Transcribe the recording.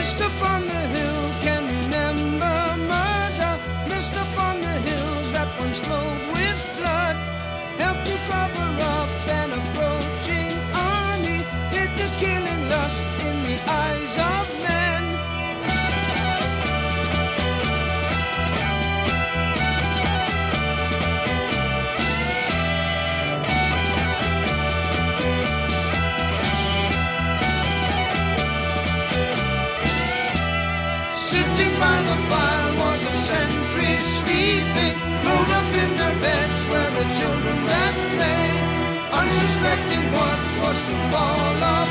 Mist upon the hill can remember murder. Mist upon the hills that once flowed with blood. Help to cover up an approaching army. Hid the killing lust in the eyes of men. Sitting by the fire was a sentry sleeping, rolled up in their beds where the children left play, unsuspecting what was to fall of